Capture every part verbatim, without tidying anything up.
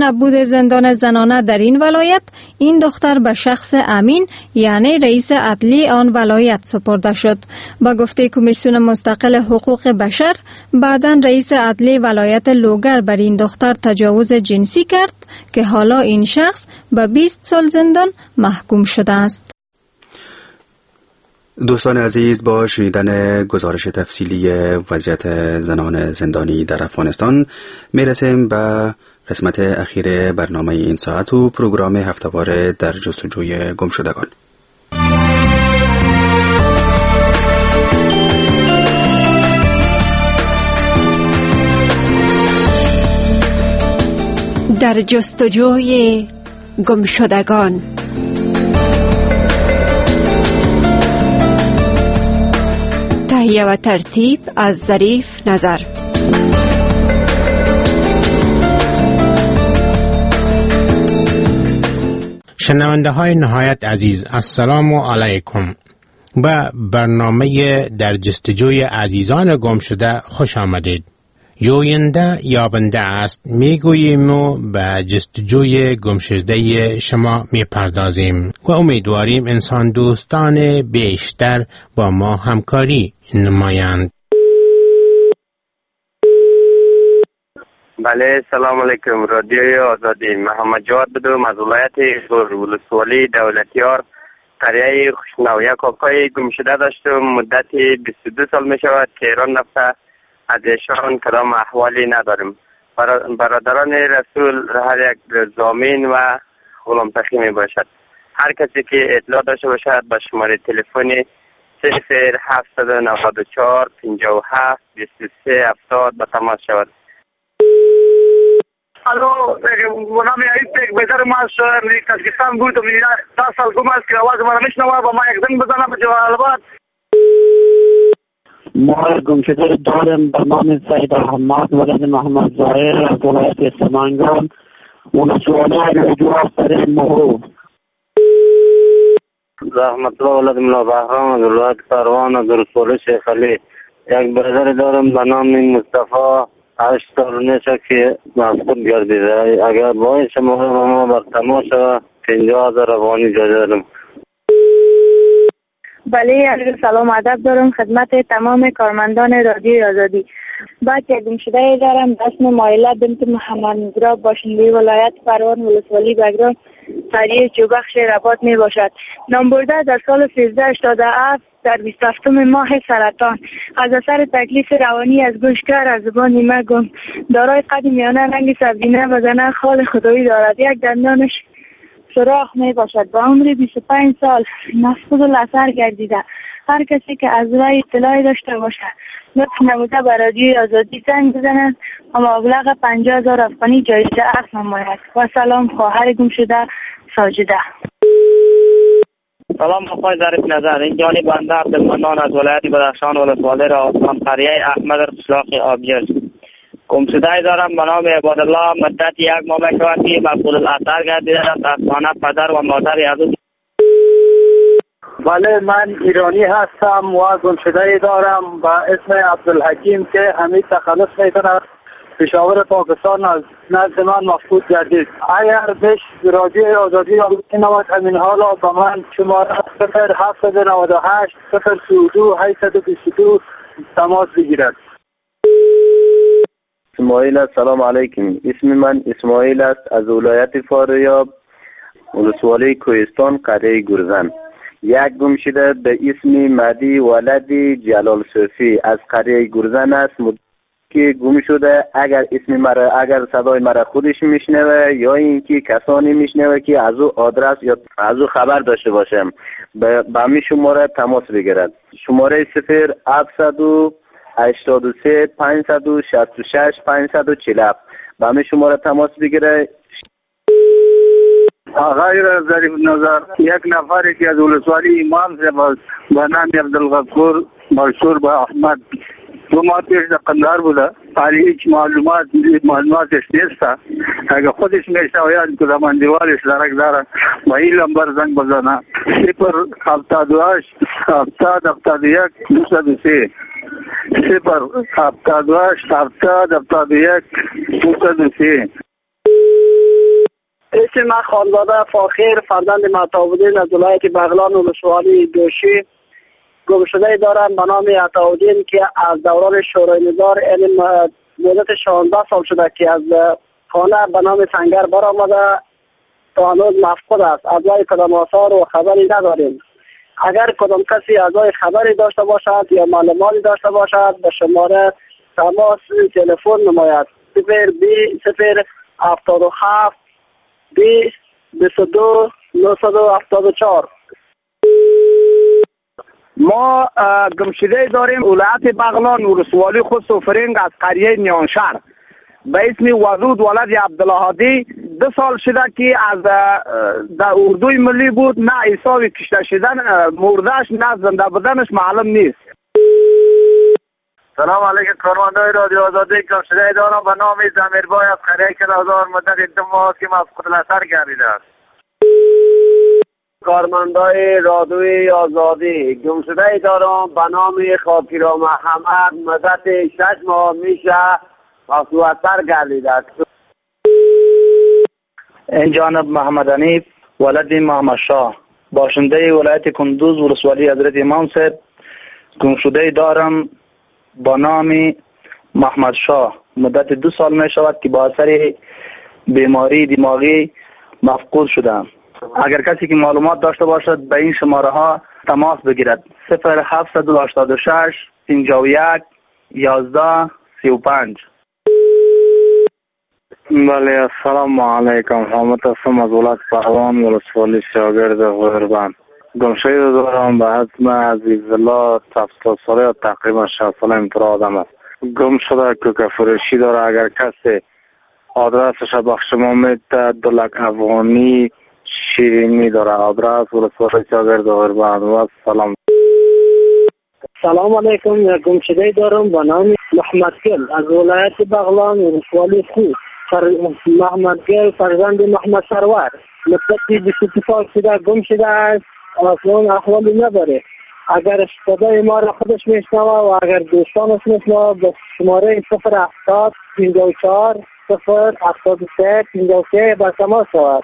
نبود زندان زنانه در این ولایت، این دختر به شخص امین یعنی رئیس عدلی آن ولایت سپرده شد. با گفته کمیسیون مستقل حقوق بشر، بعداً رئیس عدلی ولایت لوگر بر این دختر تجاوز جنسی کرد که حالا این شخص به بیست سال زندان محکوم شده است. دوستان عزیز، با شنیدن گزارش تفصیلی وضعیت زنان زندانی در افغانستان میرسیم به قسمت اخیر برنامه این ساعت و پروگرام هفته‌وار در جستجوی گمشدگان. در جستجوی گمشدگان. تهیه و ترتیب از ظریف نظر. شنونده های نهایت عزیز، السلام علیکم. به برنامه در جستجوی عزیزان گم شده خوش آمدید. جوینده یابنده است میگوییم و به جستجوی گمشده شما میپردازیم و امیدواریم انسان دوستان بیشتر با ما همکاری نمایند. بله، سلام علیکم. رادیوی آزادی. محمد جواد بدوم از ولایت ولسوالی دولتیار، قریه خوشنویه کاکای گمشده داشتم. مدتی بیست و دو سال می شود که ایران رفته. از ایشان کدام احوالی نداریم. برادران رسول هر یک زامین و غلام تخی می باشد. هر کسی که اطلاع داشته باشد به شماره تلفنی صفر هفت نه چهار پنجاه و هفت بیست و سه هفتاد به تماس شود. الو، نام عید یک بهتر ما از تاجیکستان بودم. ده سال گم است که آواز مرا میشنوه و ما یک زنگ بزنم به جوالباد. ما گمشده دارم به نام سید احمد ولد محمد ظاهر از ولایت سمنگان ولسوالی جواب سر مهرو. رحمت الله ولد ملا بهرام از ولایت کاروان از ولسوالی شیخ علی. یک برادر دارم به نام مصطفی، هشت سال نیست که مفقود گردیده. اگر باید شما با ما بر تماس شود پنجاه هزار افغانی جا دارم. بله، علیکم سلام ادب دارم خدمت تمام کارمندان رادیوی آزادی. بعد یک گمشده دارم به اسم مایله بنت محمد نگرا، باشنده ولایت پروان ولسوالی بگرام قریه چوبخش رباط می باشد. نامبرده در سال سیزده هشتاد و هفت در بیست و هفتم ماه سرطان از اثر تکلیف روانی از گوشکر از زبان نیمه گم. دارای قد میانه رنگ سبزینه و زنه خال خدایی دارد. یک دندانش سراخ می باشد. با عمر بیست و پنج سال مفقود الاثر گردیده. هر کسی که از وی اطلاعی داشته باشد لطف نموده به رادیوی آزادی زنگ بزنند و مبلغ پنجاه هزار افغانی جایزه عفو نماید. و سلام، خواهر گمشده ساجده. سلام آقای ظریف نظر. این جانی بنده عبدالمنان از ولایت بدخشان ولسوالی را من قریه احمد قشلاق آبجل گمشده دارم به نام عبادالله. مدت یک ماه شود که مفقود الاثر گردیده است. از خانه پدر و مادر از او. بله، من ایرانی هستم و گمشده دارم با اسم عبدالحکیم که همین تخلص میکند. پشاور پاکستان از نزد من مفقود گردید. اگر بش رادیوی آزادی را بشنود همین حالا با من شماره صفر هفت نه هشت صفر سی و دو هشتصد و بیست و دو تماس بگیرد. اسماعیل است. سلام علیکم. اسم من اسماعیل است از ولایت فاریاب ولسوالی کوهستان قریه گرزن. یک گمشده به اسم مهدی ولد جلال صوفی از قریه گرزن است که گم شده. اگر اسم مرا اگر صدای مرا خودش میشنوه یا اینکه کسانی میشنوه که از او آدرس یا از او خبر داشته باشم به همین شماره تماس بگیرد. شماره صفر هفتصد و هشتاد و سه پانصد و شصت و شش پانصد و چهل و هفت به همین شماره تماس بگیره. آقای ظریف نظر، یک نفری که از ولسوالی امام زباز به نام عبدالغفور مشهور به احمد دو ماه پیش در قندهار بوده. ولی هیچ معلومات معلوماتش نیست. اگر خودش میشنوید که زمان دیوارش درک داره با این لمبر زنگ بزنه صفر هفتاد و هشت هفتاد هفتاد و یک دویست و سه صفر هفتاد و هشت هفتاد هفتاد و یک دویست و سه. اسم من خانواده فاخر فرزند مهتاب‌الدین از ولایت بغلان ولسوالی دوشی گم شده دارم به نام عطاالدین که از دوران شورای نظار یعنی مدت شانزده سال شده که از خانه به نام سنگر برآمده تا هنوز مفقود است. از وی کدام آثار و خبری نداریم. اگر کدام کسی از وی خبری داشته باشد یا معلوماتی داشته باشد به شماره تماس تلفن نماید صفر بی صفر هفتاد و هفت بیست بیست و دو نهصد و هفتاد و چهار. ما گمشده داریم ولایت بغلان ولسوالی خود سفرینگ از قریه نیانشهر به اسم وزود ولد عبدالهادی دو سال شده که از در اردوی ملی بود. نه حساب کشته شدن مردش نه زنده بودنش معلوم نیست. سلام علیکم کارمندای رادیو آزادی. گمشده دارم به نام زمیربای از قریه کلازار مدت دو ماه که مفقود الاثر گردیده است. کارمندای رادیوی آزادی گمشده دارم به نام خاطیرا محمد مدت شش ماه میشه مفقود الاثر گردیده است. این جانب محمد حنیف ولد محمد شاه باشنده ولایت کندوز ولسوالی حضرت امام صاحب گمشده دارم با نام محمد شاه مدت دو سال می شود که با اثر بیماری دماغی مفقود شدم. اگر کسی که معلومات داشته باشد به این شماره ها تماس بگیرد صفر هفتصد و هشتاد و شش پنجاه و یک یازده سی و پنج. بله السلام علیکم. حامد هستم از ولایت بغلان ولسوالی شاگرد غیربند. گمشده دارم به حزم عزیزالله هفتاد ساله یا تقریبا شصت ساله امتر آدم است. گم شده کوکه فروشی داره. اگر کسی آدرسش بخش ما میده دو لک افغانی شیرینی داره. آدرس ولسوالی شاگرد غیربند. و سلام. سلام علیکم. گمشده دارم به نام محمد گل از ولایت بغلان ولسوالی خوب. محمد گل فرزند محمد سرور مدت بیست سال شده گم شده است. اصلا احوالی نداره. اگر صدای ما را خودش میشنوه و اگر دوستانش میشنوه به شماره صفر هفتاد پنجاه و چهار صفر هفتاد و سه پنجاه و سه به تماس شود.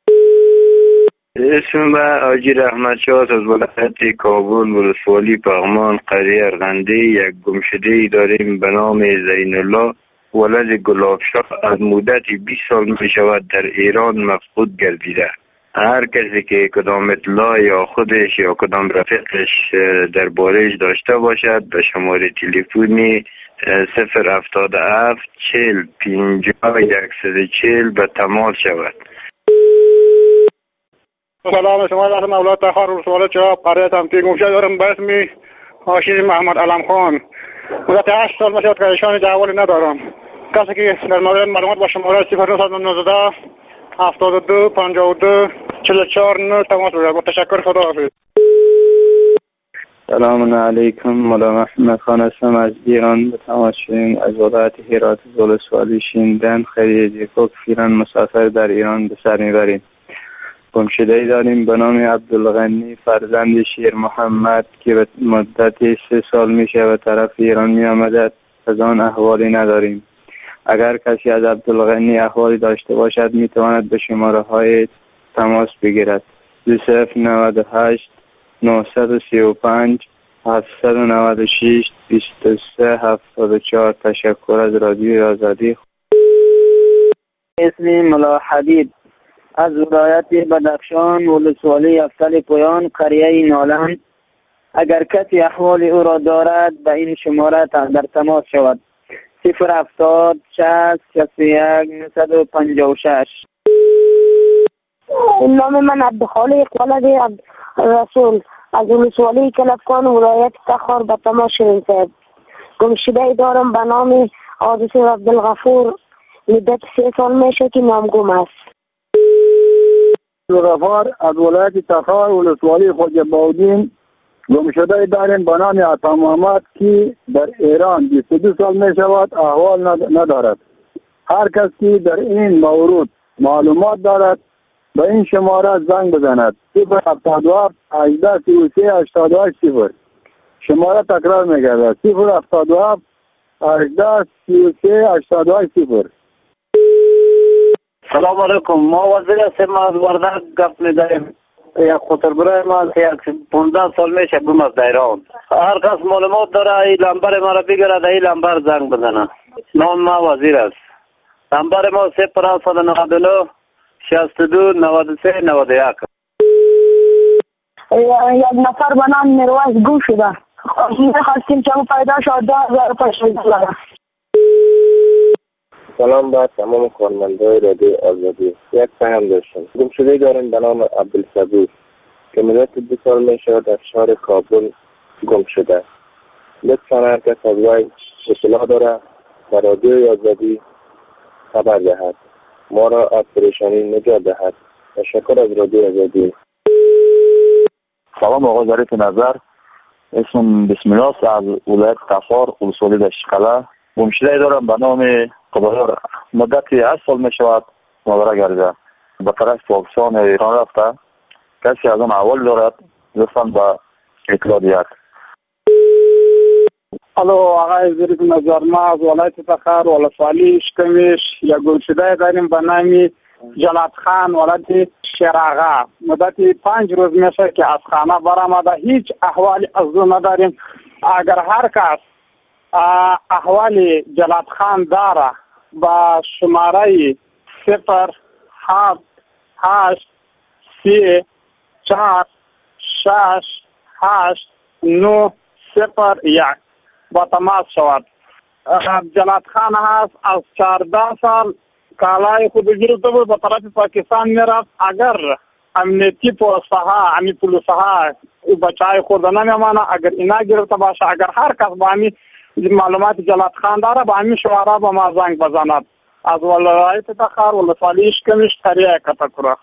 اسم من آجی رحمت شاه از ولایت کابل ولسوالی پغمان قریه ارغندی. یک گمشده داریم به نام زین الله ولد گلاب شاه از مدت بیست سال می شود در ایران مفقود گردیده. هر کسی که کدام اطلاع یا خودش یا کدام رفیقش در بارش داشته باشد به شماره تلفنی صفر هفتاد و هفت چهل پنجاه یکصد و چهل به تماس شود. سلام شما از مولات تخار ولسوالی چهاب قریه تمتی. گمشده دارم به اسم هاشمی محمد علم خان مدت هشت سال میشود که ایشان جوالی ندارم. کسی که در مورد معلومات با شماره صفر نه نه نه هفتاد و دو پنجاه و دو چهل و چهار نه تماس بگیرد. با تشکر. خداحافظ. سلام علیکم. مولا محمد خان هستم از ایران. به تماس شدیم از ولایت هرات ولسوالی شیندن خریه جیکوک فیران مسافر در ایران به سر میبریم. گمشده داریم به نام عبدالغنی فرزند شیر محمد که به مدت سه سال میشه به طرف ایران می آمده. از آن احوالی نداریم. اگر کسی از عبدالغنی احوالی داشته باشد می تواند به شماره های تماس بگیرد دو صفر نود و هشت نهصد و سی و پنج هفتصد و نود و شش بیست و سه هفتاد و چهار. تشکر از رادیوی آزادی. اسمی ملا حبیب از ولایت بدخشان ولسوالی افسل پویان قریه نالند. اگر کسی احوال او را دارد به این شماره در تماس شود صفر هفتاد شصت شصت و یک نهصد و پنجاه و شش. نام من عبدالخالق ولد رسول از ولسوالی کلفکان ولایت تخار به تماس شدیم صاحب. گمشده دارم به نام عاطف عبدالغفور مدت سه سال میشه که نامگم است. رفار از ولایت تخار ولسوالی خواجه باودین گمشده داریم به نام عطا محمد که در ایران بیست و دو سال می شود احوال ندارد. هر کس که در این مورد معلومات دارد به این شماره زنگ بزند صفر هفتاد و هفت هجده سی و سه هشتاد و هشت صفر. شماره تکرار میگردد صفر هفتاد و هفت هجده سی و سه هشتاد و هشت صفر. سلام علیکم. ما وزیر هستیم، از وردک گفت می‌داریم. یک خطربرای ما از یک پانزده سال میشه گم از ایران. هر کس معلومات داره این لمبر ما را بگیره، در این لمبر زنگ بزنه. نام ما وزیر است. لمبر ما صفر هفت نه نه شصت و دو نود و سه نود و یک. یک نفر به نام میرویس گم شده. می‌خواستیم که او پیدا شد، ده هزار روپیه شده. سلام با تمام کارمندای رادیو آزادی. یک پیام داشتم. گم شده داریم به نام عبدالصبور که مدت دو سال میشه در شهر کابل گم شده. لطفاً هر کس از وی اطلاع داره در رادیو آزادی خبر دهد، ما را از پریشانی نجات دهد. تشکر از رادیو آزادی. سلام آقای ظریف نظر، اسمم بسم الله است، از ولایت قفار ولسوالی دشقله. گمشده دارم به نام قبایار. مدتی هشت سال می شود مادره گرده به طرف پاکستان ایران رفته. کسی از آن احوال دارد لطفاً به اطلاع دهد. الو آقای ظریف نظر، ما از ولایت فخر ولسوالی اشکمیش یک گمشده داریم به نام جلات خان ولد شراغه. مدتی پنج روز میشه که از خانه برآمده، هیچ احوالی از او نداریم. اگر هر کس احوال جلات خان داره با شماره صفر هفت هشت سی چهار شش هشت نه صفر یک با تماس شود. جلات خان هست، از چهارده سال کالای خود گرفته بود، به طرف پاکستان میرفت. اگر امنیتی پوسته ها امی پولیس ها او بچای خورده نمیمانه، اگر اینا گرفته باشه، اگر هر کس با امی معلومات جلات خان داره با امی شماره با ما زنگ بزند. از ولایت فخر ولسوالی اشکمیش تریه کتکره.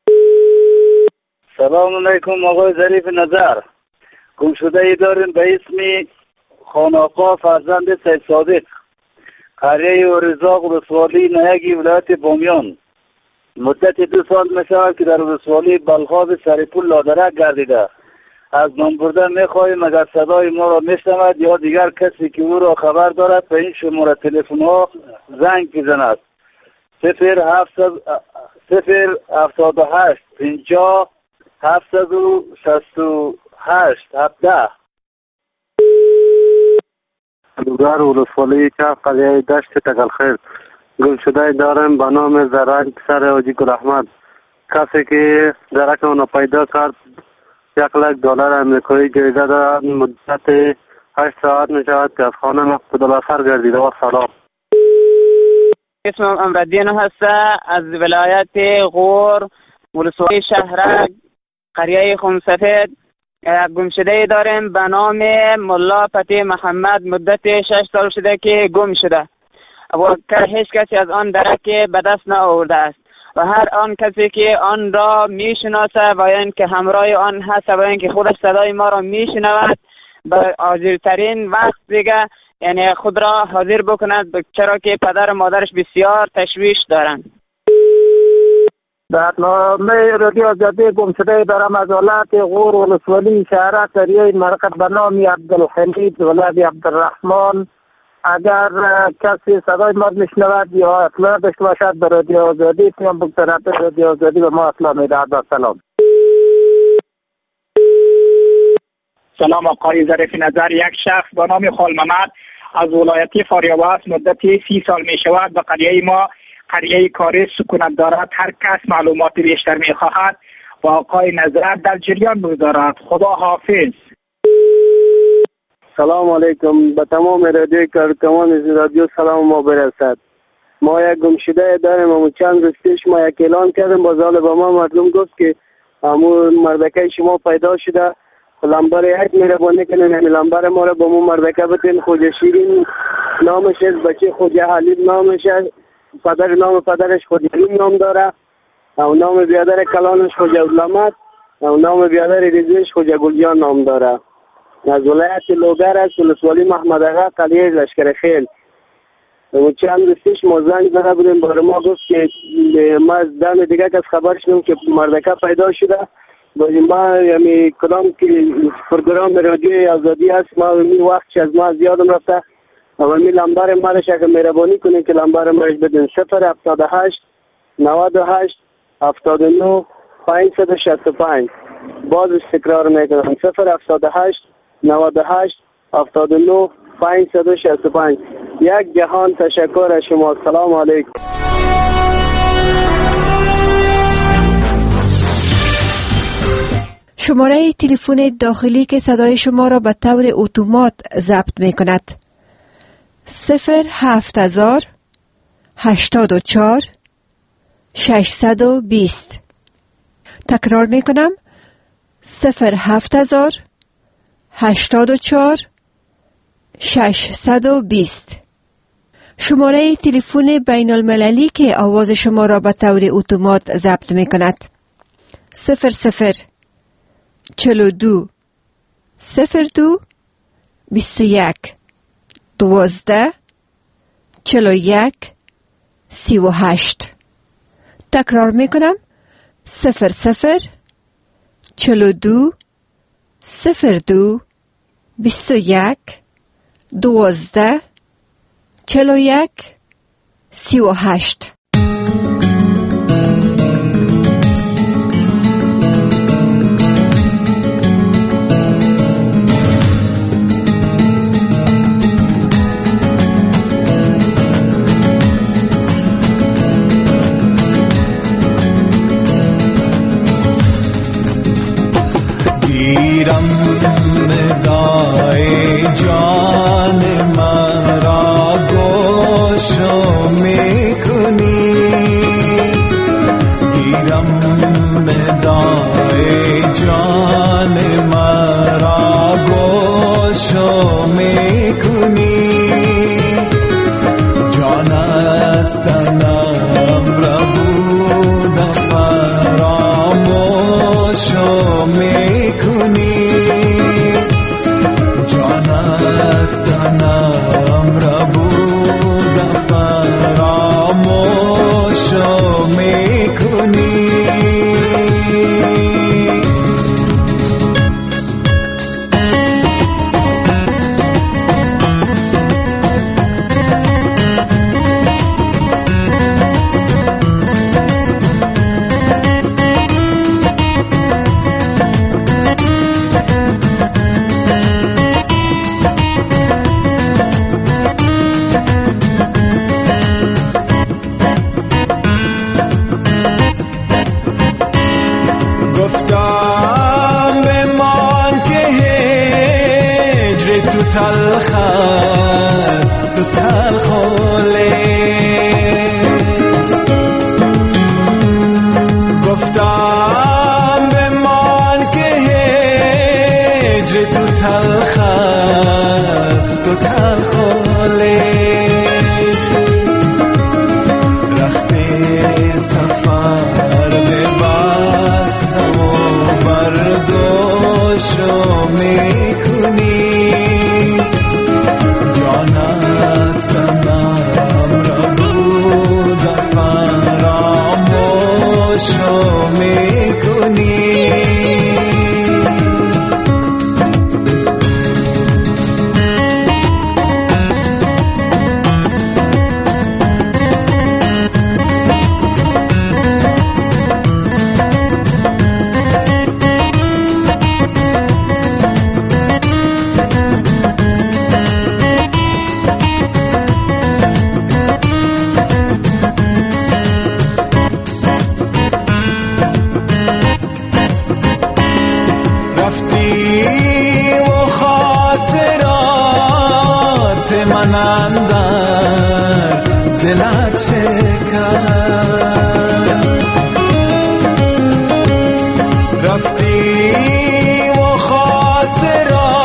سلام علیکم آقای ظریف نظر. گم شده ای داریم به اسم خاناقا فرزند سید صادق، قریه ارزاق ولسوالی نیگی ولایت بامیان. مدت دو سال می شود که در ولسوالی بلخاب سریپول لادرک گردیده. از نام برده می خواهیم اگر صدای ما را می شنود یا دیگر کسی که او را خبر دارد به این شماره تلفن ها زنگ بزند. صفر هفتصد صفر هفتاد و هشت پنجاه هفتصد و شصت و هشت هفده. دوگر ولسوالی که قریه دشت تگلخیر گم شده دارم به نام زرنگ پسر حاجی گل احمد. کسی که درک آن پیدا کرد یک لک دلار امریکایی جایزه دارد. مدت هشت ساعت می شود که از خانه مقصود الاثر گردیده. و سلام. اسمم امردین هسته، از ولایت غور ولسوالی شهرک قریه خونسفید. گم شده داریم به نام ملا پتی محمد. مدت شش سال شده که گم شده و هیچ کسی از آن درک به دست نآورده است و هر آن کسی که آن را میشناسه و یا اینکه همراه آن هست و یا اینکه خودش صدای ما را میشنود به حاضرترین وقت دیگه یعنی خود را حاضر بکند، چرا که پدر و مادرش بسیار تشویش دارند. در نامه رادیو آزادی گم شده دارم از ولایت غور ولسوالی شهر قریه مرکز به نام عبدالحمید ولد عبدالرحمن. اگر کسی صدای ما میشنود یا اطلاع داشته باشد به رادیو آزادی پیام بگذارد، رادیو آزادی به ما اطلاع میدهد. سلام. سلام آقای ظریف نظر، یک شخص با نام خال محمد از ولایت فاریاب است. مدتی سی سال می شود به قریه ما قریه کاری سکونت دارد. هر کس معلومات بیشتر می خواهد و آقای نظر در جریان بگذارد. خدا حافظ. سلام علیکم. به تمام رادیو کارکنان رادیو سلام ما برسد. ما یک گمشده داریم و چند روز پیش ما یک اعلان کردیم، با زال با ما مردم گفت که همون مردکه شما پیدا شده، لمبر یک مهربانی کنین همین لمبر ما را با مو مردکه بتین. خوجه شیرین نامش است، بچه خوجه حلیب نامش است، پدر نام پدرش خوجه حلیم نام داره، و نام بیادر کلانش خوجه علامت، و نام بیادر ریزش خوجه گلجان نام داره. از ولایت لوگر است، ولسوالی محمد آقا قلیه لشکر خیل. و چند روز پیش ما زنگ زده بودیم، برای ما گفت که ما از دم دیگه کس خبر شدیم که مردکه پیدا شده. باید ما یعنی کدام که پروگرام رادیو آزادی هست، ما می وقت از ما زیادم رفته و می لمبر ما را شکل مهربانی کنیم که لمبر ما بدین صفر هفتاد و هشت نود و هشت هفتاد و نه پانصد و شصت و پنج. باز تکرار میکنم صفر هفتاد و هشت نود و هشت هفتاد و نه پانصد و شصت و پنج. یک جهان تشکر از شما. سلام علیکم. شماره تلفن داخلی که صدای شما را به طور اتومات ضبط می کند صفر هفت هزار هشتاد و چهار ششصد و بیست. تکرار می کنم صفر هفت هزار هشتاد و چهار ششصد و بیست. شماره تلفن بین المللی که آواز شما را به طور اتومات ضبط می کند صفر صفر چهل و دو صفر دو بیست و یک دوازده چهل و یک سی و هشت. تکرار می کنم صفر صفر چهل و دو صفر دو بیست و یک دوازده چهل و یک سی و هشت.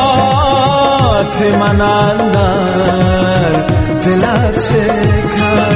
من اندر دلت چه کرد